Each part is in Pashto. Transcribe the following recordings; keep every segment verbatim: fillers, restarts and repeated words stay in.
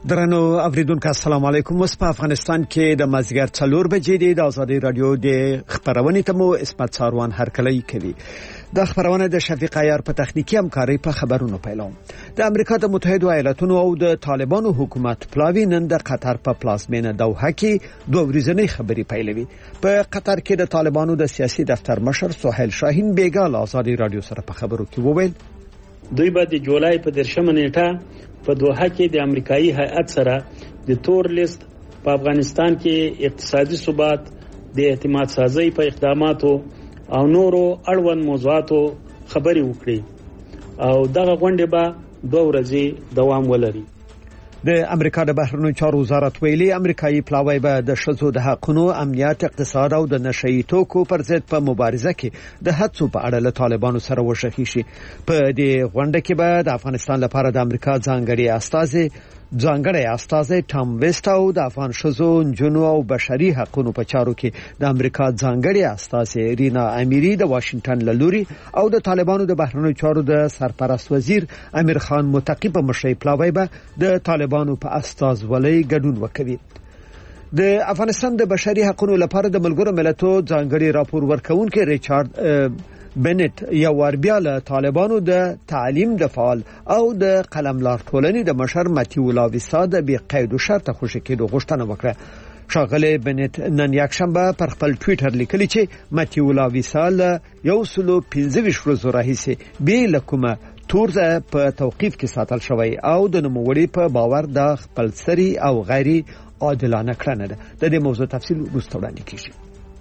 درنو اوریدونکو السلام علیکم. اوس په افغانستان کې د مازیګر څلور بجې دی. د آزادي رادیو د خبرونې ته مو اسمت ساروان هرکلی کوي. د خبرونه د شفیق عیار په تخنیکی همکاري په خبرونو پیلوم. د امریکا د متحده ایالاتونو او د طالبانو حکومت پلاوی نن د قطر په پلازمینه دوحه کې دوه ورځنۍ خبري پیلوي. په قطر کې د طالبانو د سیاسي دفتر مشر سهیل شاهین بیګا له آزادي رادیو سره په خبرو کې وویل دوی به د جولای په درشمه نیټه په دوحه کې د امریکایي هیئت سره د تور لیست په افغانستان کې اقتصادي ثبات د اعتماد سازي په اقداماتو او نورو اړوند موضوعاتو خبري وکړي او دغه غونډه به دوه ورځې دوام ولري. د امریکا د بهرنیو چارو وزارت ویلي امریکایي پلاوی به د شذو د حقونو امنیت اقتصاد او د نشئی توکو پر ضد په مبارزه کې د هڅو په اړه له طالبانو سره وشخي شي. په دې غونډه کې به د افغانستان لپاره د امریکا ځانګړي استازي ځانګړی استازي ټام ویسټ او د افغان شذو جنو او بشري حقوقو په چارو کې د امریکا ځانګړي استازي رینا امیری د واشنگټن لوري او د طالبانو د بهرنیو چارو د سرپرست وزیر امیر خان متقی په مشرۍ پلاوی به د طالبانو په استازولۍ ګډون وکړي. د افغانستان د بشري حقوقو لپاره د ملګرو ملتونو ځانګړي راپور ورکونکي ریچارډ بنت یو ور بیا له طالبانو د تعلیم د فعال او د قلملار ټولنې د مشر متیو لاویسا د بې قید شرط خوشی کېدو غوښتنه وکړه. شاغله بنت نن یکشنبه پر خپل ټوئیټر لیکلی چې متیو لاویسا له یو سلو پنځه ویشت ورځې راهیسې بې له کومه تورزه په توقیف کې ساتل شوی او د نوموړي په باور د خپل سری او غیر عادلانه کړنه ده. د دې موضوع تفصیل وروسته وړاندې کیږي.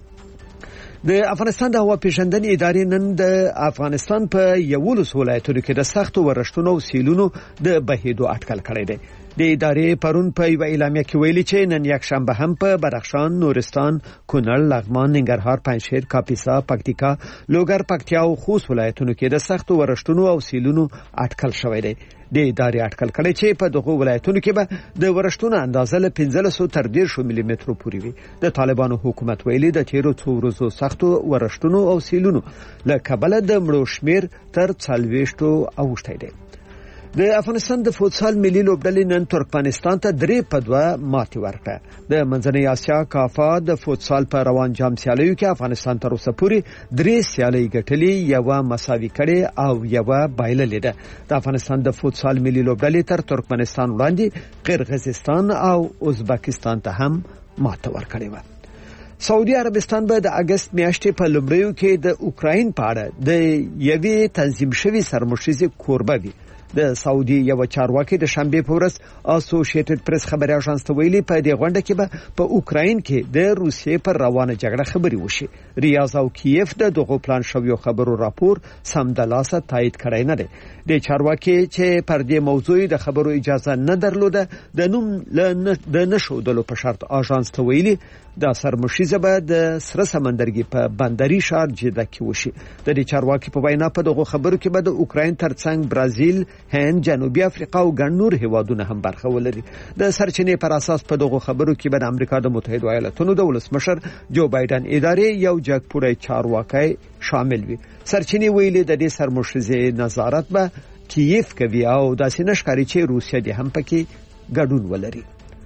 د افغانستان د هوا پیژندنې ادارې نن د افغانستان په یولس ولایتونو کې د سختو ورښتونو او سیلونو د بهیدو اټکل کړی دی. د ادارې پرون په یو اعلامیه کې ویلي چې نن یکشنبه هم په بدخشان، نورستان، کونړ، لغمان، ننګرهار، پنجشیر، کاپیسا، پکتیکا، لوګر، پکتیا او خوست ولایتونو کې د سختو ورښتونو او سیلونو اټکل شوی دی. د ادارې اټکل کړی چې په دغه ولایتونو کې به د ورښتونو اندازه له پنځلس سوه تر دېرش ملي مترو پورې وي. د طالبانو حکومت ویلي د تیرو څو ورځو سختو ورښتونو او سیلونو له کبله د مړو شمیر تر څلوېښتو اوښتی دی. د افغانستان د فوتسال ملي لوبډلې نن ترکمنستان ته درې په دوه ماتې ورکړه. د منځنۍ اسیا کافا د فوتسال په روان جام سیالیو کې افغانستان تر اوسه پورې درې سیالۍ ګټلې، یوه مساوي کړې او یوه بایللې ده. د افغانستان د فوتسال ملي لوبډلې تر ترکمنستان وړاندې قرغیزستان او ازبکستان ته هم ماته ورکړې وه. سعودي عربستان به د اگست میاشتې په لومړیو کې د اوکراین په اړه د یوې تنظیم شوي سرمشریزې کوربه وي. د سعودي یو چارواکي د شنبه په ورځ اسوسییټډ پریس خبري اژانس ته ویلي په دې غونډه کې به په اوکراین کې د روسیې پر روانه جګړه خبري وشي. ریاض او کیف د دغه پلان شویو خبرو راپور سمدلاسه تایید کړی نه دی. د چارواکي چې پر دې موضوع د خبرو اجازه نه درلوده د نوم د نشودلو په شرط اژانس ته ویلي د سرمشریزه به د سره سمندرګي په بندري ښار جده کې وشي. د دې چارواکي په وینا په دغه خبرو کې به د اوکراین ترڅنګ برازیل، هند، جنوبي افریقا او ګڼ نور هیوادونه هم برخه ولري. د سرچینې پر اساس په دغه خبرو کې به د امریکا د متحده ایالاتونو د ولسمشر جو بایدن ادارې یو جګپوړی چارواکي شامل وي. سرچینې ویلي د دې سرمشریزې نظارت به کیف کوي او داسې نشکاري چې روسیه دې هم پکې ګډون ولري.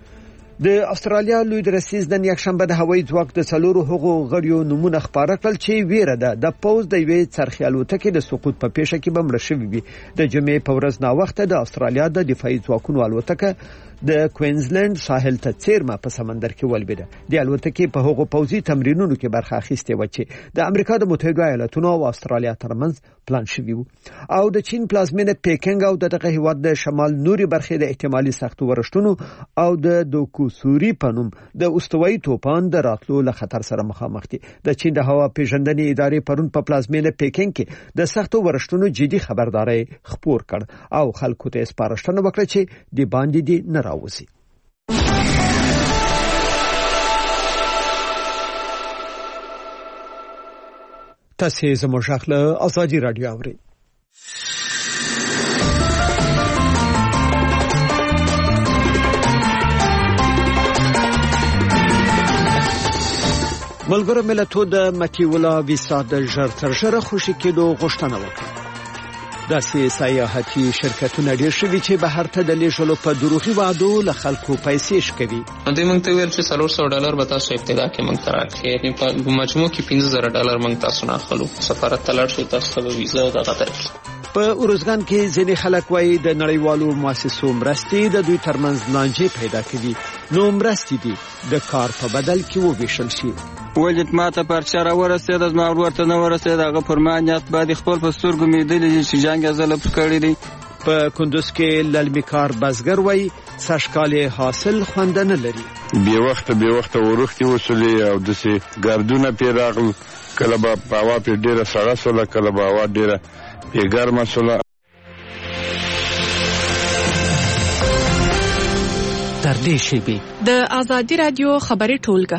د استرالیا لوی درسیز د یکشنبه د هوایي ځواک د څلورو هغو غړیو نمونه خبره کړل چې ویره ده د پوز د یوې څرخي الوتکې د سقوط په پیښه کې به مړه شوي وي. د جمعې په ورځ ناوخته د استرالیا د دفاعي ځواکونو الوتکه د کوینزلند ساحل ته څیرمه په سمندر کې ولویده. د الوتکې په هغو پوځي تمرینونو کې برخه اخیستې و چې د امریکا د متحده ایالاتونو او استرالیا ترمنځ پلان شوی وو. او د چین پلازمینه پیکنګ او دغه هیواد د شمال نوري برخې د احتمالي سختو ورښتونو او د دوکو سوري په نوم د استوایي توپان د راتلو له خطر سره مخامخ دي. د چین د هوا پیژندنې ادارې پرون په پلازمینه پیکنګ کې د سختو ورښتونو جدي خبرداري خپور کړ او خلکو ته سپارښتنه وکړه چې د باندې دي نه راوځي. تاسو زموږ خپل آزادي رادیو اورئ. ملګرو ملتونو د متیو لاویسا د ژر تر ژره خوشی کېدو غوښتنه وکړه. داسې سیاحتي شرکتونه ډېر شوي چې بهر ته د لیږلو په دروغي وعدو له خلکو پیسې شکوي. دوی موږ ته ویل چې څلور سوه ډالر به تاسو ابتدا کې موږ ته راکړي، یعنې په مجموع کې پنځه زره ډالر موږ تاسو نه اخلو. سفارت ته لاړ شئ، تاسو ته به ویزه او دغه درکړي. په ارزګان کې ځینې خلک وایي د نړیوالو مؤسسو مرستې د دوی ترمنځ لانجې پیدا کوي، نو مرستې دي د کار په بدل کې وویشل شي. وجد ما ته پرچه را ورسېده، زما ورور ته نه ورسېده، هغه پر ما نیت باندې خپل په سترګو مې لیدلي چې جنګ یې ځلب کړی دی. په کندوز کې للمي کار بزګر وایي سږکال حاصل خوند نه لري. بې وخته بې وخته ورختې وسولې او داسې ګردونه پرې راغلل، کله به هوا پرې ډېره سړه سوله، کله به هوا ډېره پرې ګرمه سوله. تر دې شیبې د ازادي رادیو خبري ټولګه.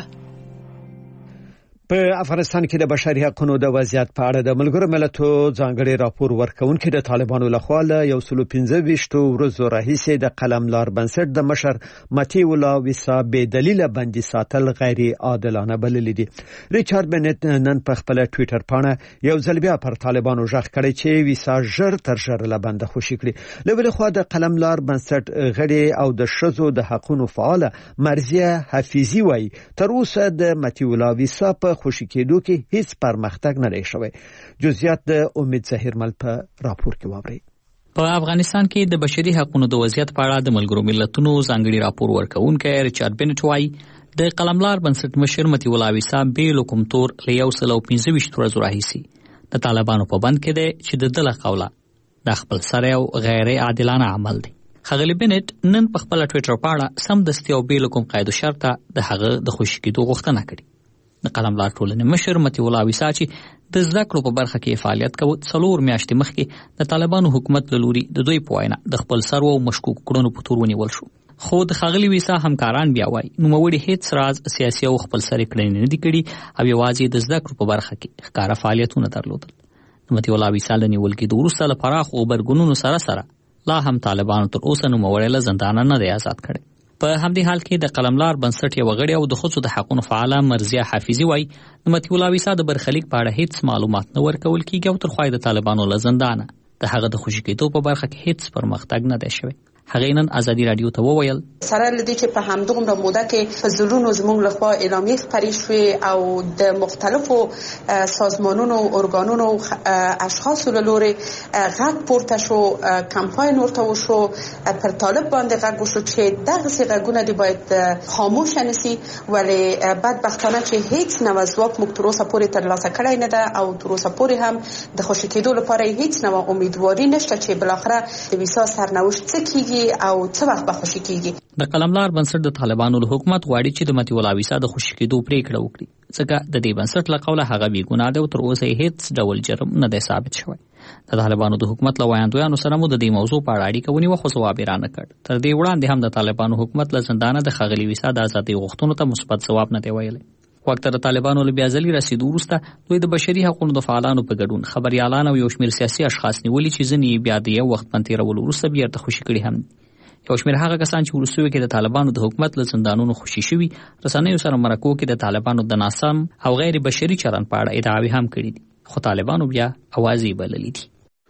په افغانستان کې د بشري حقوقو د وضعیت په اړه د ملګرو ملتونو ځانګړي راپور ورکونکي د طالبانو لخوا له یو سل او پنځه ویشت ورځو راهیسې د قلملار بنسټ د مشر متیولا ویسا بې دلیله بندي ساتل غیر عادلانه بللي دي. ریچارډ بنت نن په خپل ټوئیټر باندې یو ځل بیا پر طالبانو ژغ کړی چې ویسا ژر تر ژره له بنده خوشي کړي. له بل خوا د قلملار بنسټ غړي او د ښځو د حقوقو فعال مرزیه حفیظي وایي تر اوسه د متیولا ویسا په خوشی کېدو کې هیڅ پرمختګ نه دی شوی. جزئیات د امید ظهیرمل په راپور کې واورئ. په افغانستان کې د بشري حقوقو د وضعیت په اړه د ملګرو ملتونو ځانګړي راپور ورکونکي ریچارډ بنت وایي د قلملار بنسټ مشر متیولا ویسا بې له کوم تور له یو سل او پنځه ویشت ورځو راهیسې د طالبانو په بند کې دی چې د ده له قوله د خپل سره یو غیر عادلانه عمل دی. ښاغلي بنت نن په خپل ټوئیټر باندې سمدستي او بې له کوم قید و شرطه د هغه د خوشي کېدو غوښتنه کړې. د قلملار ټولنې مشر متیولا ویسا چې د زده کړو په برخه کې فعالیت کوي څلور میاشتې مخکې د طالبانو حکومت له لوري د دوی په وینا د خپل سرو او مشکوک کړنو په تور ونیول شو. خو د ښاغلي ویسا همکاران بیا وایي نوموړي هیڅ راز سیاسي او خپل سري کړنې نه دي کړي او یوازې د زده کړو په برخه کې ښکاره فعالیتونه درلودل. متیولا ویسا له نیول کېدو وروسته له پراخو غبرګونونو سره سره لا هم طالبانو تر اوسه نوموړی له زندانه نه دی آزاد کړی. په همدې حال کې د قلملار بنسټ یو غړی او د ښځو د حقوقو فعاله مرزیه حفیظي وایي د متیولا ویسا د برخلیک په اړه هیڅ معلومات نه ورکول کېږي او تر خوا د طالبانو له زندانه د هغه د خوشي کېدو په برخه کې هیڅ پرمختګ نه دی شوی. هغه نن ازادي رادیو ته وویل سره لدی چې په همدغه موده کې فزلونو زموږ لخوا اعلامیه خپرې شوې او د مختلفو سازمانونو او ارګانونو اشخاصو له لوري غږ پورته شو، کمپاین ورته وشو، پر طالب باندې غږ وشو چې دغه څه غږونه دی باید خاموش نشي، ولی بدبختانه چې هیڅ نوې ځواب موږ تر اوسه پورې ترلاسه کړی نه ده او تر اوسه پورې هم د خوشي کېدو لپاره هیڅ نوې امیدواري نشته چې بالاخره د ویسا سرنوشت څه کیږي او څه وخت به خوشي کیږي. د قلملار بنسټ د طالبانو له حکومت غواړي چې د متیولا ویسا د خوشي کېدو پریکړه وکړي، ځکه د دې بنسټ له قوله هغه بې ګناه دی او تر اوسه هیڅ ډول جرم نه دی ثابت شوی. د طالبانو د حکومت له وړاندویانو سره مو د دې موضوع په اړه اړیکه ونیوه خو ځواب یې رانه کړ. تر دې وړاندې هم د طالبانو حکومت له زندانه د ښاغلي ویسا د ازادۍ غوښتنو ته مثبت ځواب نه دی ویلی. وخت د طالبانو له بیا ځلې رسیدو وروسته دوی د بشري حقوقو د فعالانو په ګډون خبريالان او یو شمېر سیاسي اشخاص نیولي چې ځینې بیا د یو وخت په تېرولو وروسته بیرته خوشي کړي هم. یو شمېر هغه کسان چې وروستیو کې د طالبانو د حکومت له زندانونو خوشي شوي رسنیو سره مرکو کې د طالبانو د ناسم او غیر بشري چلند په اړه ادعاوې هم کړي دي، خو طالبانو بیا اوازې بللې دي.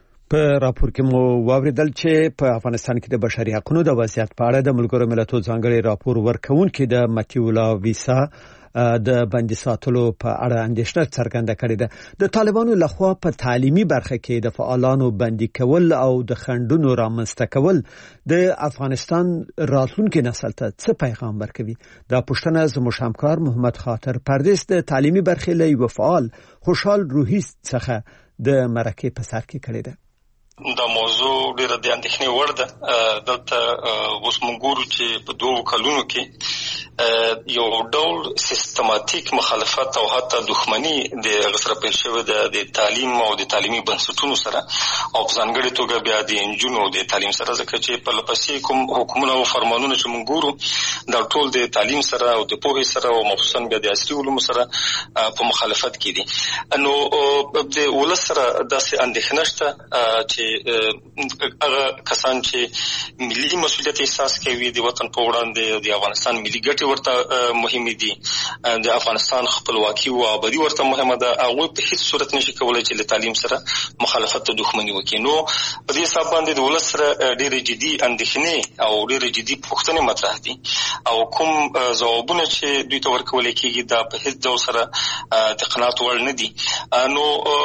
په راپور کې مو واوریدل چې په افغانستان کې د بشري حقوقو د وضعیت په اړه د ملګرو ملتونو ځانګړي راپور ورکونکي د متیولا ویسا د بندي ساتلو په اړه اندېښنه څرګنده کړې ده. د طالبانو لخوا په تعلیمي برخه کې د فعالانو بندي کول او د خنډونو رامنځته کول د افغانستان راتلونکي نسل ته څه پیغام ورکوي؟ دا پوښتنه زموږ همکار محمد خاطر پردیس د تعلیمي برخې له یو فعال خوشحال روحي څخه د مرکې په سر کې کړې ده. دا موضوع ډیره د اندېښنې وړ ده. دلته اوس موږ ګورو چې په دوه کلونو کې یو ډول سیستماتیک مخالفت او حتی دښمني د سره پیل شوې ده د تعلیم او د تعلیمي بنسټونو سره او په ځانګړې توګه بیا د نجونو د تعلیم سره، ځکه چې په لپسې کوم حکومتونه او فرمانونه چې موږ ګورو دا ټول د تعلیم سره او د پوهې سره او مخصوصا بیا د عصري علومو سره په مخالفت کې دي. نو د ولس سره داسې اندېښنه شته چې چې هغه کسان چې ملي مسؤلیت احساس کوي د وطن په وړاندې د افغانستان ملي ګټې ورته مهمې دي، د افغانستان خپلواکي او ابادي ورته مهمه ده، هغه په هیڅ صورت نشي کولای چې له تعلیم سره مخالفت ته دښمني وکړي. نو په دې حساب باندې د ولس سره ډېرې جدي اندېښنې او ډېرې جدي پوښتنې مطرح دي او کوم ځوابونه چې دوی ته ورکول کېږي دا په هیڅ ډول سره د قناعت وړ نه دي. نو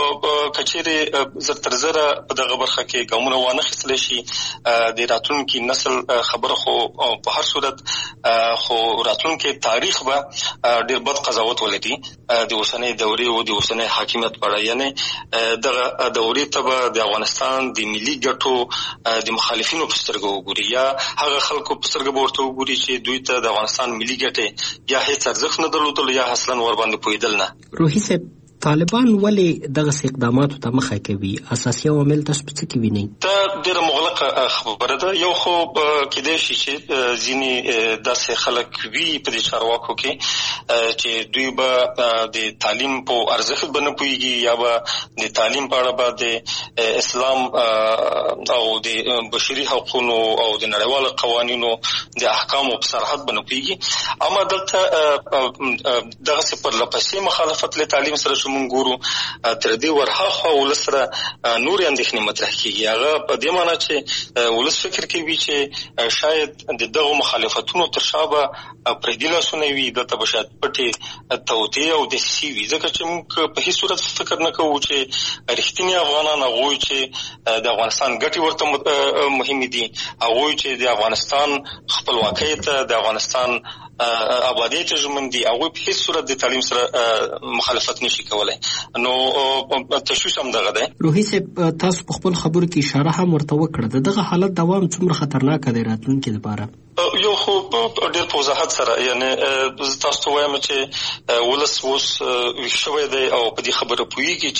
کچېرې زر تر زره په دغه برخه کې ګامونه وانخیستلی شي د راتلونکي نسل خبره، خو په هر صورت خو راتلونکي تاریخ به ډېر بد قضاوت ولري د اوسنۍ دورې او د اوسنۍ حاکمیت په اړه. یعنې دغه دورې ته به د افغانستان د ملي ګټو د مخالفینو په سترګه وګوري، یا هغه خلکو په سترګه به ورته وګوري چې دوی ته د افغانستان ملي ګټې یا هیڅ ارزښت نه درلودل یا اصلا ورباندې پوهېدل نه. روحي صاحب، طالبان ولې دغه اقداماتو ته مخه کوي؟ اساسي عوامل تاسو څه کې وینئ؟ دا ډېره مغلقه خبره ده. یو خو کېدای شي چې ځینې داسې خلک وي په دې چارواکو کې چې دوی به د تعلیم په ارزښت به نه پوهېږي، یا به د تعلیم په اړه به د اسلام او د بشري حقونو او د نړیوالو قوانینو د احکامو په سرحد به نه پوهېږي. اما دلته دغسې پرله پسې مخالفت له تعلیم سره مونږ ګورو، تر دې ورهاخوا ولس سره نورې اندېښنې مطرح کېږي. هغه په دې معنی چې ولس فکر کوي چې شاید د دغو مخالفتونو تر شا به پردي لاسونه وي، دلته به شاید پټې توطیې او دسیسې وي، ځکه چې موږ په هېڅ صورت فکر نه کوو چې رښتیني افغانان هغوی چې د افغانستان ګټې ورته مهمې دي، هغوی چې د افغانستان خپلواکۍ ته، د افغانستان آبادی ته ژمن دي، هغوی په هېڅ صورت د تعلیم سره مخالفت نشي کولی. نو تشویش هم دغه دی. روحي صاحب، تاسو په خپل خبرو کې اشاره هم ورته وکړه، د دغه حالت دوام څومره خطرناک دی راتلونکي لپاره؟ یو خو ډېر په وضاحت سره، یعنې زه تاسو ته وایم چې ولس اوس ویښ شوی دی او په دې خبره پوهېږي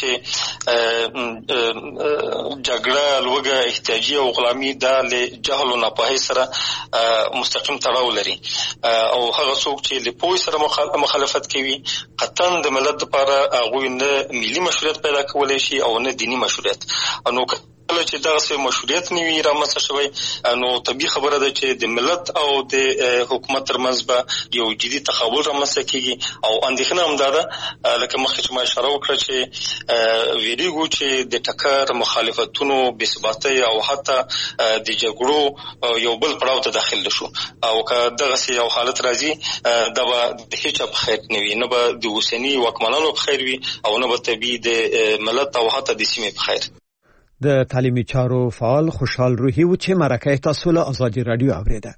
چې جګړه، لوږه، احتیاجي او غلامي دا له جهل او ناپوهۍ سره مستقیم تړاو لري، او هغه څوک چې له پوهې سره مخالفت کوي قطعا د ملت لپاره هغوی نه ملي مشروعیت پیدا کولی شي او نه دیني مشروعیت. نو کله چې دغسې مشروعیت نه وي رامنځته شوی، نو طبیعي خبره ده چې د ملت او د حکومت ترمنځ به یو جدي تقابل رامنځته کېږي. او اندېښنه هم دا ده لکه مخکې چې ما اشاره وکړه چې ویریږو چې د ټکر، مخالفتونو، بېثباتۍ او حتی د جګړو یو بل پړاو ته داخل شو، او که دغسې یو حالت راځي دا به د هېچا په خیر نه وي، نه به د اوسني واکمنانو په خیر وي او نه به طبیعي د ملت او حتی د سیمې په خیر. د تعلیمي چارو فعال خوشحال روحي و چې مرکه تاسو له ازادي رادیو اوریده.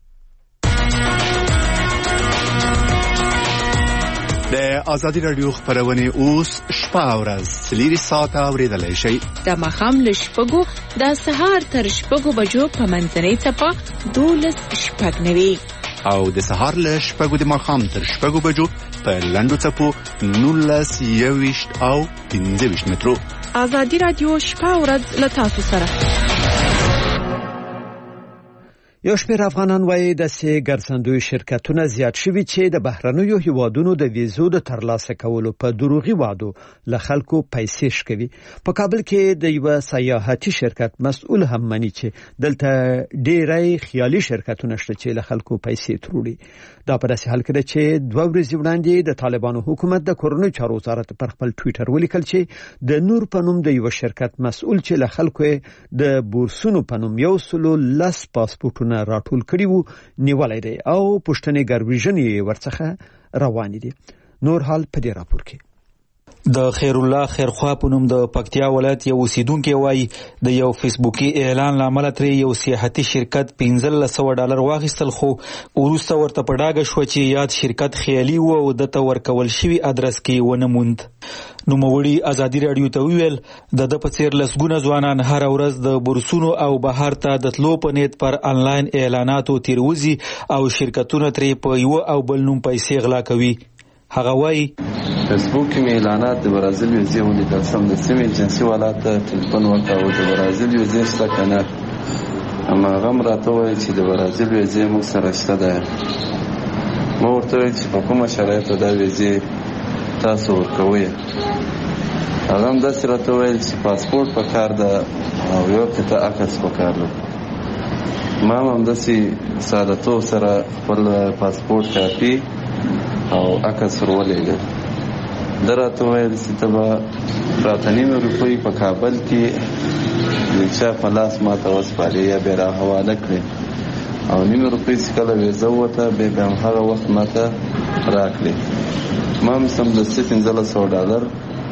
د ازادي رادیو خبرونه اوس شپه او ورځ څلور ساعته اوریدلای شئ. د ماښام له شپږو د سهار تر شپږو بجو په منځنۍ څپه دولس شپږ نوي او د سهار له شپږو د ماښام تر شپږو بجو په لنډو څپو نولس یوویشت او پنځه ویشت مترو. ازادي رادیو شپه او ورځ له تاسو سره. یو شمېر افغانان وایي داسې ګرځندوی شرکتونه زیات شوي چې د بهرنیو هیوادونو د ویزو د ترلاسه کولو په دروغي وعدو له خلکو پیسې شکوي. په کابل کې د یو سیاحتي شرکت مسؤل هم مني چې دلته ډېری خیالي شرکتونه شته چې له خلکو پیسې تروړي. دا په داسې حال کې ده چې دوه ورځې وړاندې د طالبانو حکومت د کورنۍ چارو وزارت پر خپل ټویټر ولیکل چې د نور په نوم د یو شرکت مسؤل چې له خلکو د بورسونو په نوم یو سلو لس پاسپورټونه راټول کړي وو نیولای دی او پښتنې ګرویژنې ورڅخه روان دي. نور حال په دې راپور کې. د خیر الله خیرخوا په نوم د پکتیا ولایت یو اوسیدونکو وایي د یو فیسبوکي اعلان لامل ترې یو سیاحتي شرکت پنځه سوه ډالر واخیستل، خو وروسته ورته په ډاګه شو چې یاد شرکت خیالي و او دته ورکول شوی ادرس کې ونه موند. نوموړي ازادي رادیو ته ویل د د په څیر لسګونه ځوانان هر ورځ د بورسونو او بهر ته د تلو په نیت پر انلاین اعلاناتو تیروزي او شرکتونه ترې په یو او بل نوم پیسې غلا کوي. هغه وایي فیسبوک کې اعلانات د برازیل ویزې ولیدل، سم د سیمې ایجنسي والا ته ټلیفون ورکاوه د برازیل ویزې شته که نه، هماغه هم راته وویل چې د برازیل ویزې موږ سره شته ده. ما ورته وویل چې په کومه شرایطو دا ویزې تاسو ورکوئ. هغه هم داسې راته وویل چې پاسپورټ پکار ده او یو قطعه عکس پکار ده. ما هم همداسې سادهتوب سره خپل پاسپورټ کاپي او عکس ور ولېږه. ده راته وویل چې ته به راته نیمې روپۍ په کابل کې د چا په لاس ما ته وسپارې یا بیا را حواله کړې او نیمې روپۍ چې کله ویزه ووته بیا به همهغه وخت ما ته راکړې. ما هم سمدستي پنځلس سوه ډالر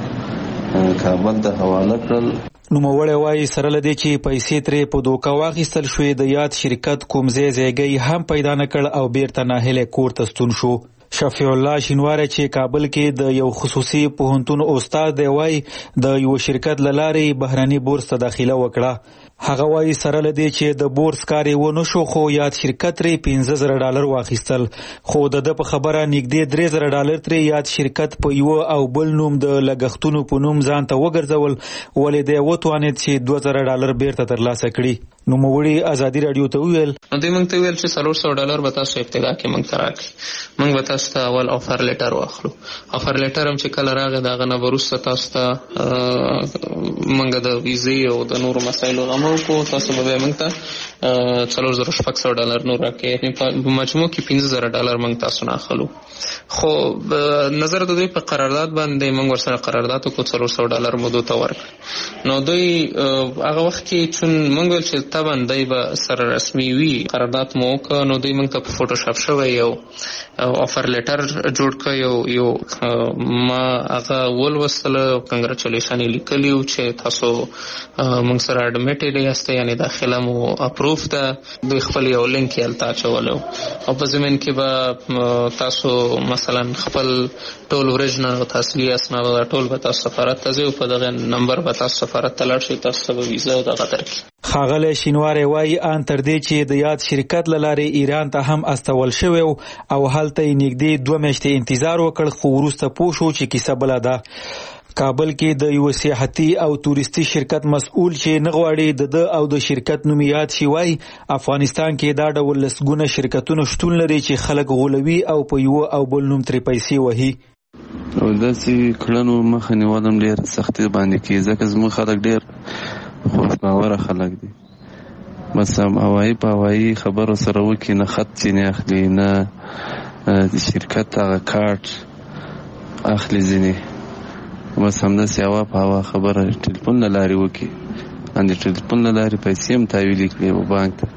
کابل ته حواله کړل. نوموړی وایي سره له دې چې پیسې ترې په دوکه واخیستل شوې د یاد شرکت کوم ځای ځایګی هم پیدا نه کړ او بیرته ناهیلی کور ته ستون شو. شفیع الله شینواری چې کابل کې د یو خصوصي پوهنتون استاد دی وایي د یو شرکت له لارې بهرني بورس ته داخله وکړه. هغه وایي سره له دې چې د بورس کار یې ونه شو خو یاد شرکت ترې پنځه زره ډالر واخیستل خو د ده په خبره نږدې درې زره ډالر ترې یاد شرکت په یوه او بل نوم د لګښتونو په نوم ځان ته وګرځول ولې دی وتوانید چې دوه زره ډالر بیرته ترلاسه کړي. نوموړي ازادي راډیو ته وویل نو دوی موږ ته ویل چې څلور سوه ډالر به تاسو ابتدا کې موږ ته راکړي. موږ به تاسو ته اول آفر لیټر واخلو. آفر لیټر هم چې کله راغی د هغه نه به وروسته تاسو ته موږ د ویزې او د نورو مسایلو غم وکړو. تاسو به بیا موږ ته څلور زره شپږ سوه ډالر نور راکړي. یعنې په مجموع کې پنځه زره ډالر موږ تاسو نه اخلو. خو نظر د دوی په قرارداد باندې موږ ورسره قرارداد وکړو څلور سوه ډالر مو دوی ته ورکړل. نو دوی هغه وخت کې چون موږ ویل چې طبعا دوی به سره رسمي وي قرارداد مو وکړه نو دوی موږ ته په فوټوشاپ شوی یو آفر لیټر جوړ کړ. یو یو ما هغه ولوستله کنګراچولیشن یې لیکلي و چې تاسو موږ سره اډمیټډ یاستئ یعنې داخله مو اپروف ده. دوی خپل یو لینک یې هلته اچولی او په ضمن کې به تاسو مثلا خپل ټول اوریجنل او اصلي اسناد ټول به تاسو سفارت ته ځئ او په دغه نمبر به تاسو سفارت ته لاړ شئ تاسو ته به ویزه او دغه درکړي. ښاغلی شینواری وایي ان تر دې چې د یاد شرکت له لارې ایران ته هم استول شوی او هلته یې نږدې دوه میاشتې انتظار وکړ خو وروسته پوه شو چې کیسه بله ده. کابل کې د یو سیاحتي او تورستي شرکت مسؤل چې نه غواړي د ده او د شرکت نوم یاد شي وایي افغانستان کې دا ډول لسګونه شرکتونه شتون لري چې خلک غولوي او په یوه او بل نوم ترې پیسې وهي. او داسې کړنو مخه نیول هم ډېر سختي باندې کېږي ځکه زموږ خلک ډېر خوش باوره خلک دي. بس هم هوایي په هوایي خبرو سره وکړي نه خط ځینې اخلي نه د شرکت هغه کارت اخلي ځینې بس همداسې هوا په هوا خبره ټلیفون له لارې وکړي ان د ټلیفون له لارې پیسې هم تحویل کړي و بانک ته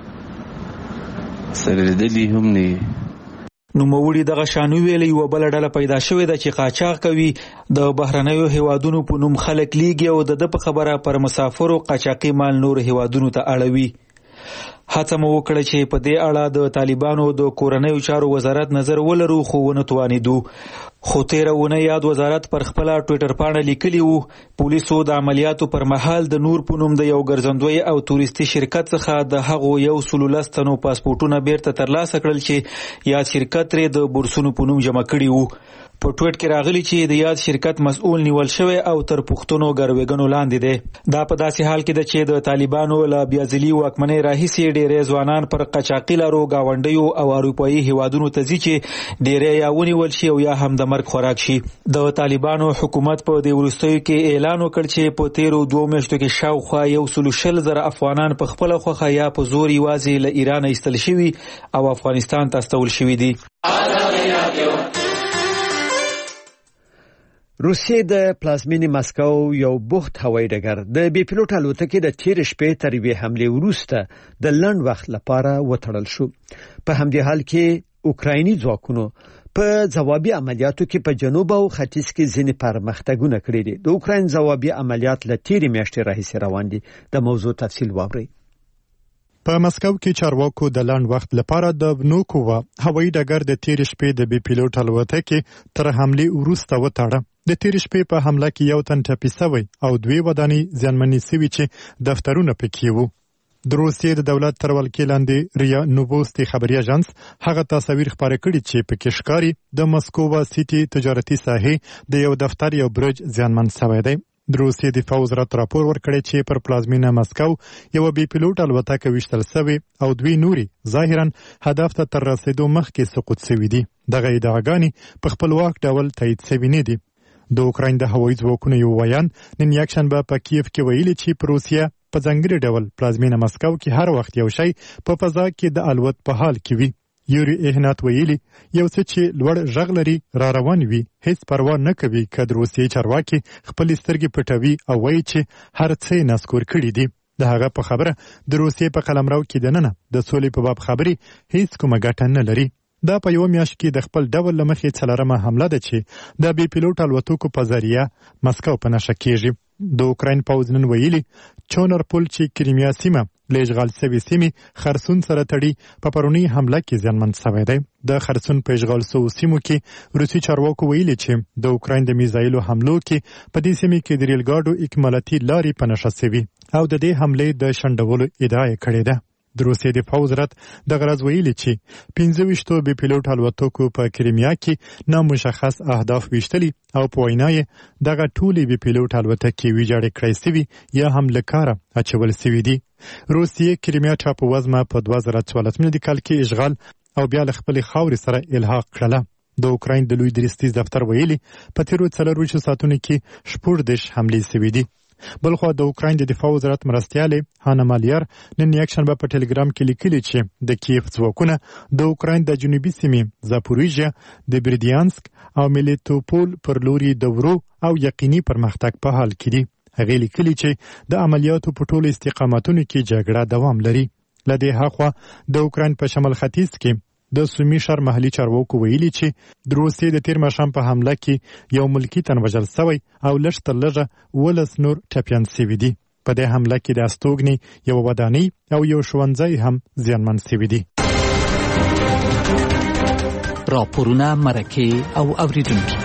سره لیدلي هم نه وي. نوموړي دغه شان ویلي یوه بله ډله پیدا شوې ده چې قاچاق کوي د بهرنیو هیوادونو په نوم خلک لیږي او د ده په خبره پر مسافرو قاچاقي مال نور هیوادونو ته اړوي. هڅه مو وکړه چې په دې اړه د طالبانو د کورنیو چارو وزارت نظر ولرو خو ونه توانېدو. خو تېره اونۍ یاد وزارت پر خپله ټویټر پاڼه لیکلي وو پولیسو د عملیاتو پر مهال د نور په نوم د یو ګرځندوی او تورستي شرکت څخه د هغو یو سلو لس تنو پاسپورټونه بیرته ترلاسه کړل چې یاد شرکت ترې د بورسونو په نوم جمع کړي وو. په ټویټ کې راغلی چې د یاد شرکت مسؤل نیول شوی او تر پوښتنو ګروېږنو لاندې دی. دا په داسې حال کې ده چې د طالبانو له بیازلي واکمنۍ راهیسې ډېری ځوانان پر قاچاقي لارو ګاونډیو او اروپایي هیوادونو ته ځي چې ډېری یا ونیول شي او یا هم د مرګ خوراک شي. د طالبانو حکومت په دې وروستیو کې اعلان وکړ چې په تیرو دوو میاشتو کې شاوخوا یو سلو شل زره افغانان په خپله خوښه یا په زور یوازې له ایرانه ایستل شوي او افغانستان ته استول شوي دي. روسیې د پلازمینې مسکو یو بوخت هوایي ډګر د بې پیلوټ الوتکې د تېرې شپې تر یوې حملې وروسته د لنډ وخت لپاره وتړل شو. په همدې حال کې اوکرایني ځواکونو په ځوابي عملیاتو کې په جنوب او ختیځ کې ځینې پرمختګونه کړي دي. د اوکراین ځوابي عملیات له تېرې میاشتې راهیسې روان دي. د موضوع تفصیل واورئ. په مسکو کې چارواکو د لنډ وخت لپاره د ونوکووا هوایي ډګر د تېرې شپې د بې پیلوټ الوتکې تر حملې وروسته وتړه. د تېرې شپې په حمله کې یو تن ټپي شوی او دوی ودانۍ زیانمنې شوي چې دفترونه پکې وو. د روسیې د دولت تر ولکې لاندې ریا نووستي خبري اژانس هغه تصاویر خپاره کړي چې پکې ښکاري د مسکووا سیټي تجارتي ساحې د یو دفتر یو برج زیانمن شوی دی. د روسیې دفاع وزارت راپور ورکړی چې پر پلازمینه مسکو یو بې پیلوټ الوتکه ویشتل شوې او دوی نوري ظاهرا هدف ته تر رسیدو مخکې سقوط شوي دي. دغه ادعاګانې په خپلواک ډول تایید شوي نه دي. د اوکراین د هوایي ځواکونو یو ویان نن یکشنبه په کیف کې ویلي چې په روسیه په ځانګړي ډول پلازمینه مسکو کې هر وخت یو شی په فضا کې د الوت په حال کې وي. یوري اهنات ویلي یو څه چې لوړ غږ لري را روان وي هیڅ پروا نه کوي که د روسیې چارواکي خپلې سترګې پټوي او وایي چې هر څه یې نسکور کړي دي. د هغه په خبره د روسیې په قلمرو کې دننه د سولې په باب خبرې هیڅ کومه ګټه نه لري. دا په یو میاشت کې د خپل ډول له مخې څلورمه حمله ده چې د بې پیلوټ الوتکو په ذریعه مسکو په نښه کېږي. د اوکراین پوځ نن ویلي چونر پل چې کریمیا سیمه له اشغال شوې سیمې خرسون سره تړي په پرونی حمله کې زیانمن شوی دی. د خرسون په اشغال شوو سیمو کې روسي چارواکو ویلي چې د اوکراین د میزایلو حملو کې په دې سیمې کې د ریل ګاډو اکمالاتي لارې په نښه شوي او د دې حملې د شنډولو ادعا یې کړې ده. د روسیې د پوځ رات د غرض ویلي چې پنځه ویشتو بې پیلوټ الوتکو په کریمیا کې نامشخص اهداف ویشتلي او په وینا یې دغه ټولې بې پیلوټ الوتکې ویجاړې کړای سوي یا هم له کاره اچول سوي دي. روسیې کریمیا ټاپووزمه په دوه زره څوارلسم کال کې اشغال او بیا له خپلې خاورې سره الحاق کړله. د اوکراین د لوی درستیز دفتر ویلي په تیرو څلرویشتو ساعتونو کې شپږ دېرش حملې سوي دي. بلخوا د اوکراین د دفاع وزارت مرستیالې هانا مالیر نن یکشنبه په ټلګرام کې لیکلي چې د کیف ځواکونه د اوکراین د جنوبي سیمې زاپوریژیا د بریدیانسک او میلیټوپول پر لوري د ورو او یقیني پرمختګ په حال کې دي. هغې لیکلي چې د عملیاتو په ټولو استقامتونو کې جګړه دوام لري. له دې هاخوا د اوکراین په شمال ختیځ کې د سومي ښار محلي چارواکو ویلي چې د روسیې د تیر ماښام په حمله کې یو ملکي تن وژل سوی او لږ تر لږه ولس نور ټپیان سوي دي. په دې حمله کې د استوګنې یو ودانۍ او یو ښوونځی هم زیانمن سوي دي. راپورونه مرکې او اوریدونکي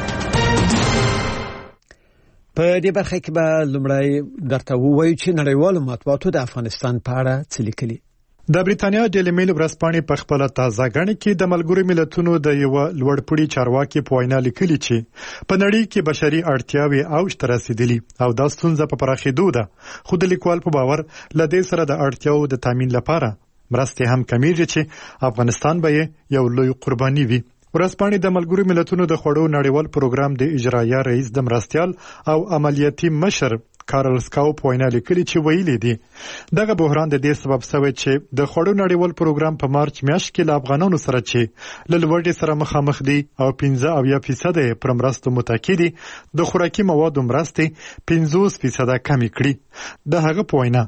په دې برخه کې به لومړی درته ووایو چې نړیوالو مطبوعاتو د افغانستان په اړه څه لیکلي. د بریتانیا ډیلی میل ورځپاڼې په خپل تازه غړي کې د ملګرو ملتونو د یو لوړپوړي چارواکي په وینا لیکلي چې په نړۍ کې بشري اړتیاوې اوج ته رسیدلي او دا ستونزه په پراخېدو ده. خو د لیکوال په باور له دې سره د اړتیاو د تامین لپاره مرستې هم کمیږي چې افغانستان به یو لوی قرباني وي. ورځپاڼې د ملګرو ملتونو د خوړو نړیوال پروګرام د اجرایه رئیس د مرستیال او عملیاتي مشر کارل سکاو په وینا لیکلي چې ویلي دي دغه بحران د دې سبب شوی چې د خوړو نړیوال پروګرام په مارچ میاشت کې له افغانانو سره چې له لوړې سره مخامخ دي او پنځه اویا فیصد یې پر مرستو متکي دي د خوراکي موادو مرستې پنځوس فیصده کمې کړي. د هغه په وینا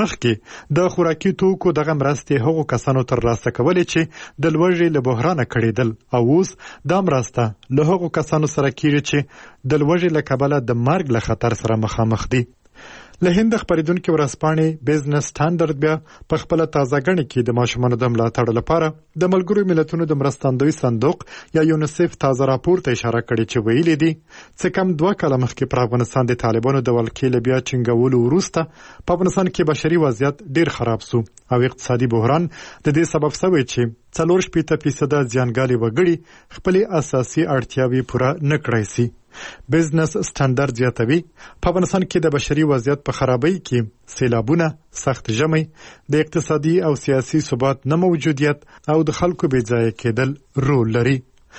مخکې د خوراکي توکو دغه مرستې هغو کسانو ترلاسه کولې چې د لوږې له بحرانه کړېدل او اوس دا مرسته له هغو کسانو سره کېږي چې د لوږې له کبله د مرګ له خطر سره مخامخ دي. له هند خبرېدونکو ورځپاڼې بزنس سټانډرډ بیا په خپل تازه غړي کې د ماشومانو د ملاتړ لپاره د ملګرو ملتونو د مرستندوی صندوق یا یونیسف تازه راپور ته اشاره کړې چې ویلي دي چې کم دوه کاله مخکې پر افغانستان د طالبانو د ولکې له بیا چنګولو وروسته په افغانستان کې بشري وضعیت ډیر خراب شو او اقتصادي بحران د دې سبب شوی چې څلور شپېته فیصده زیانګالي وګړي خپل اساسي اړتیاوې پوره نه کړای شي. بزنس سټانډرډ زیاتوي په افغانستان کې د بشري وضعیت په خرابۍ کې سیلابونه، سخت ژمی، د اقتصادي او سیاسي ثبات نه موجودیت او د خلکو بې ځایه کېدل رول لري.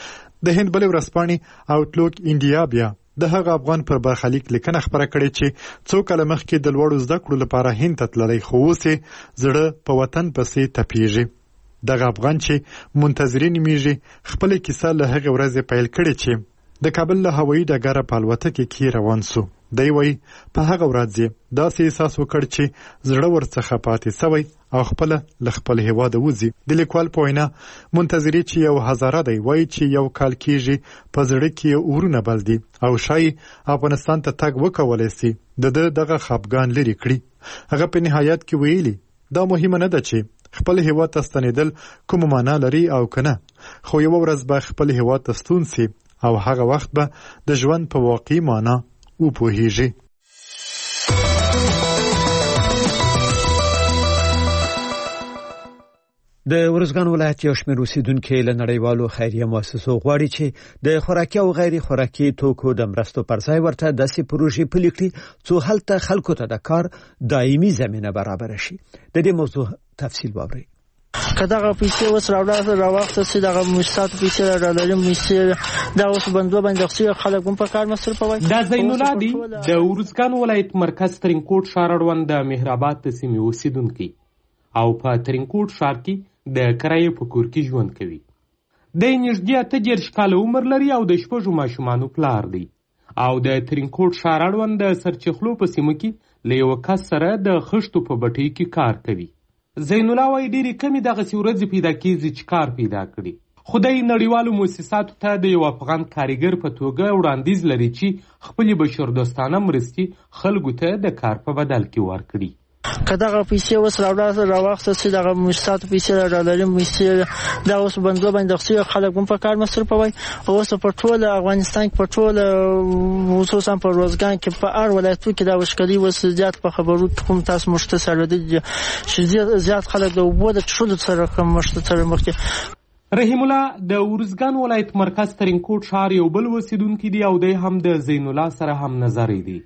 د هند بلې ورځپاڼې آوټلوک انډیا بیا د هغه افغان پر برخلیک لیکنه خبره کړې چې څو کاله مخکې د لوړو زده کړو لپاره هند ته تللی خو اوس یې زړه په وطن پسې تپیږي. دغه افغان چې منتظرین نومیږي خپله کیسه له هغې ورځې پیل کړې چې د کابل له هوایي ډګره په الوتکې کې روان سو. دی وایي په هغه ورځ داسې احساس وکړ چې زړه ورڅخه پاتې سوی او خپله له خپل هېواده وځي. د لیکوال په وینا منتظري چې یو هزاره دی وایي چې یو کال کېږي په زړه کې اورونه بل دي او شایي افغانستان ته تګ وکولی سي د ده دغه خفګان لرې کړي. هغه په نهایت کې ویلي دا مهمه نه ده چې خپل هېواد ته ستنېدل کومه معنا لري او که نه، خو یوه ورځ به خپل هېواد ته ستون سي او هغه وخت به د ژوند په واقعي معنا وپوهیږي. د ورزګان ولایت یو شمېر اوسیدونکي له نړیوالو خیریه مؤسسو غواړي چې د خوراکي او غیر خوراکي توکو د مرستو پر ځای ورته داسې پروژې پلي کړي څو هلته خلکو ته د کار دایمي زمینه برابره شي. د دې موضوع تفصیل واورئ. که دغه پیسې اوس راوړه راواخته سي دغه مشتات پیسې راولري پیسې دا اوس بندو باندې خلک هم په کار مصرفوي. دا زین الله دی د ارزګان ولایت مرکز ترینکوټ ښار اړوند د مهرآباد د سیمې اوسیدونکی او په ترینکوټ ښار کې د کرایې په کور کې ژوند کوي. دی نږدې اته دېرش کاله عمر لري او د شپږو ماشومانو پلار دی او د ترینکوټ ښار اړوند د سرچخلو په سیمه کې له یوه کس سره د خښتو په بټۍ کې کار کوي. زین الله وایي ډېرې کمې دغسې ورځې پیدا کېږي چې کار پیدا کړي. خدای نړیوالو مؤسساتو ته د یو افغان کارګر په توګه وړاندیز لري چې خپلې بشردوستانه مرستې خلکو ته د کار په بدل کې ورکړي. که دغه پیسې اوس راوړه راواخته سي دغه مشتات پیسې راولري پیسې دا اوس بندو باندې خلک هم په کار مصرفوي. اوس په ټول افغانستان کې په ټول خصوصا په روزګان کې په هر ولایتو کې دا وشکلي اوس زیات په خبرو کوم تاسو مشته سره دي چې زیات خلک د اوبو د څښلو سره کوم مشته سره مخ کې. رحیم الله د ارزګان ولایت مرکز ترینکوټ ښار یو بل اوسیدونکی دی او دی هم د زین الله سره هم نظری دی.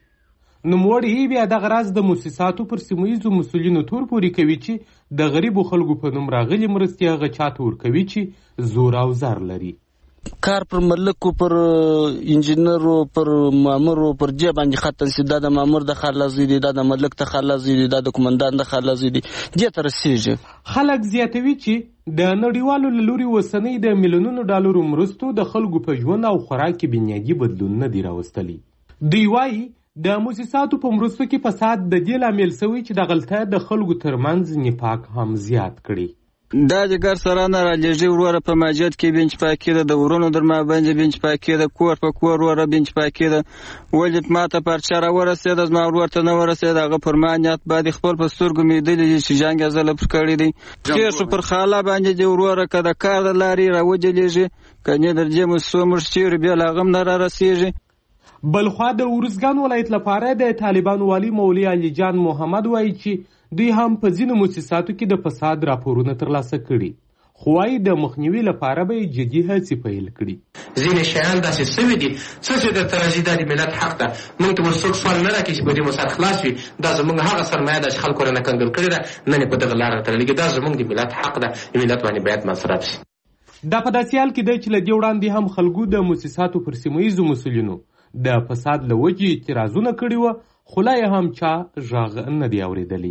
نوموړی بیا دغه راز د مؤسساتو پر سیمه ییزو مسؤلینو تور پورې کوي چې د غریبو خلکو په نوم راغلي مرستې هغه چاته ورکوي چې زور او زر لري. کار پر ملکو پر انجینرو پر مامورو پر دې باندې ختم سي دا د مامور د خلاصي دي دا د ملک ته خلاصي دي دا د کمانډان د خلاصي دي دې تر سیږي. خلک زیاتوي چې د نړیوالو له لوري اوسنۍ د میلیونونو ډالرو مرستو د خلکو په ژوند او خوراک کې بنیادي بدلونونه دي راوستلي. دوی وایي د مؤسساتو په مرستو کې فساد د دې لامل شوی چې د غلطۍ د خلکو ترمنځ نفاق هم زیات کړي. دا د ګر سره نه رالیږي وروره په مسجد کې بنچ پاکي ده د ورونو در ما باندې بنچ پاکي ده کور په کور وروره بنچ پاکي ده ولې ماته پرچا را ورسېده زما ورته نه ورسېده هغه فرمانیت بعد خپل په سترګو مې لیدلي چې جنګ ازله پر کړی دی. تېر پر خاله باندې دی وروره که د کار د لارې راوجلیږي که نه در دې مؤسسو موږ چیرې بیا له هغه هم نه رارسېږي. بلخوا د ارزګان ولایت لپاره د طالبانو والي مولوي علي جان محمد وایي چې دوی هم په ځینو مؤسساتو کې د فساد راپورونه ترلاسه کړي خو وايي د مخنیوي لپاره به جدي هڅې پیل کړي. ځینې شیان داسې سوي دي څه چې درته راځي دا د ملت حق ده. موږ ته ورڅوک سوال نه راکړي چې په دې مو سر خلاص وي. دا زموږ هغه سرمایه ده چې خلکو رانه کنګل کړې ده نن یې په دغه لاره تړلېږي. دا زموږ د ملت حق ده. د ملت باندې باید مصرف شي. دا په داسې حال کې دی چې له دې وړاندې هم خلکو د مؤسساتو پر سیمه ییزو مسؤلینو د فساد له وجې اعتراضونه کړي وه خو لا یې هم چا غږ نه دی اورېدلی.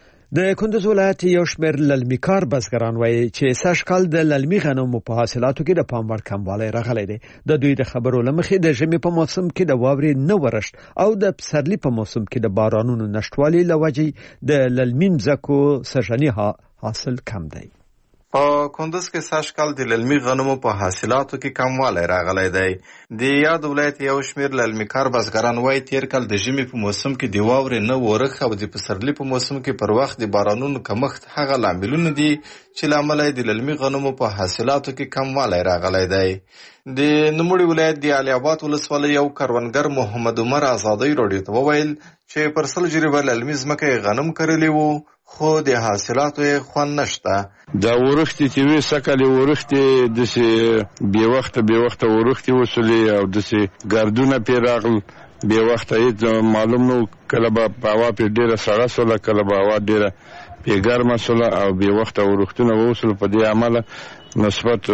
د کندوز ولایت یو شمېر للمي کار بزګران وایي چې سږ کال د للمي غنمو په حاصلاتو کې د پام وړ کموالی راغلی دی. د دوی د خبرو له مخې د ژمي په موسم کې د واورې نه ورښت او د پسرلي په موسم کې د بارانونو نشتوالي له وجې د للمي مځکو سږني حاصل کم دی. په کندوز کې سږ کال د للمي غنمو په حاصلاتو کې کموالی راغلی دی. د یاد ولایت یو شمېر للمي کار بزګران وایي تېر کال د ژمي په موسم کې د واورې نه ورښت او د پسرلي په موسم کې پر وخت د بارانونو کمښت هغه لاملونه دي چې له امله د للمي غنمو په حاصلاتو کې کموالی راغلی دی. د نوموړي ولایت د علي اباد ولسوالۍ یو کروندګر محمد عمر ازادۍ راډیو ته وویل چې پر سل جریبه للمي ځمکه یې غنم کرلی وو خو د حاصلاتو یې خوند نشته. دا ورښتې چې وې سږ کال یې ورښتې داسې بې وخته بې وخته ورښتې وسولې او داسې ګردونه پرې راغل بې وخته هېڅ معلوم نه و. کله به هوا پرې ډېره سړه سوله کله به هوا ډېره پرې ګرمه سوله او بې وخته ورښتونه ووسول. په دې عمله نسبت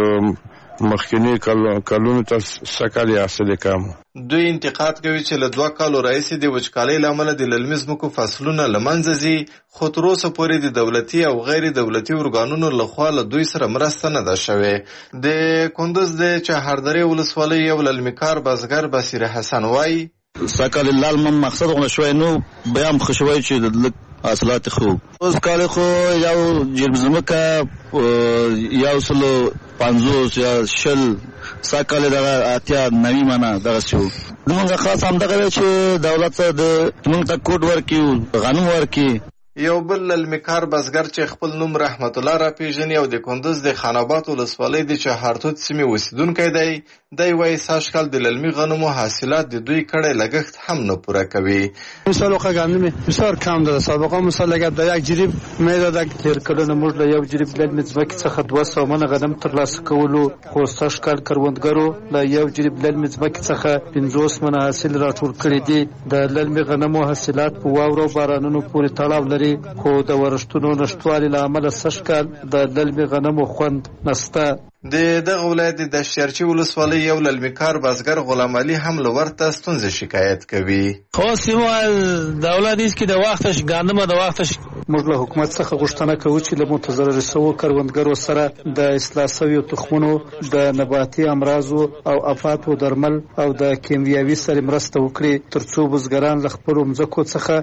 مخکینی کلونو ته سږ کال یې حاصل یې کم و. دوی انتقاد کوي چې له دوه کالو راهیسې د وچکالۍ له امله د للمي ځمکو فصلونه له منځه ځي خو تر اوسه پورې د دولتي او غیر دولتي ارګانونو لخوا له دوی سره مرسته نه ده شوې. د کندوز د چهاردرې ولسوالۍ یو للمي کار بزګر بصیر حسن وایي سږ کال لال من مقصد غونه شوی نو بیا هم ښه شوی چې د لږ حاصلات خو اوس کال خو یو جرب ځمکه یو سلو پنځوس یا شل سږ کال دغه اتیا نوي منه دغسې وو. زمونږ خاص همدغه دی چې دولت د موږ ته کوډ ورکړي غنم ورکړي. یو بل للمي کار بزګر چې خپل نوم رحمت الله را پیژني او د کندوز د خان آباد ولسوالۍ د چهارتوت سیمې اوسیدونکی دی. دی وایي سږ کال د للمي غنمو حاصلات د دوی کړی لګښت هم نه پوره کوي. مثال وقع گندم بسیار کم داده. سابقا مثال اگر در یک جریب میدادن که تیر کلون موږ له یو جریب للمي ځمکې څخه دوه سامانه غنم ترلاسه کولو خو سږ کال کروندګرو له یو جریب للمي ځمکې څخه پنځوس منه حاصل راټول کړی دی. د للمي غنمو حاصلات په واورو او بارانونو پورې تړاو لري راغلي خو د ورښتونو نشټوالي له امله سږ کال د للمي غنمو خوند نسته. د دغه ولایت د دشتچرچي ولسوالۍ یو للمي کار بزګر غلام علي هم له ورته ستونزې شکایت کوي. خو سیمه دولت هیڅ کې د وختش غنمه د وختش موږ له حکومت څخه غوښتنه کوو چې له متضرر شوو کروندګرو سره د اصلاح شویو تخمونو د نباتي امراضو او آفاتو درمل او د کیمیاوي سره مرسته وکړي ترڅو بزګران له خپلو مځکو څخه